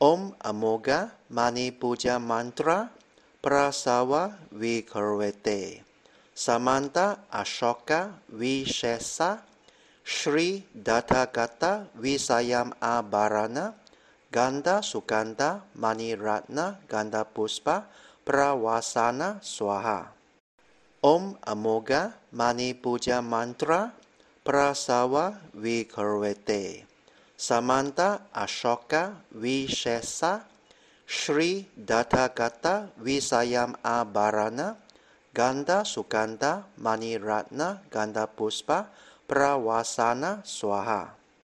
Om Amoga Mani Puja Mantra Prasawa Vikarvete Samanta Ashoka Vishesa Shri Dattagata Visayam Abharana Ganda Sukanta Mani Ratna Ganda Puspa Prawasana Swaha. Om Amoga Mani Puja Mantra Prasawa Vikarvete Samanta Ashoka Vishesa Shri Dattagata Visayam Abharana Ganda Sukanta Mani Ratna Ganda Puspa Prawasana Swaha.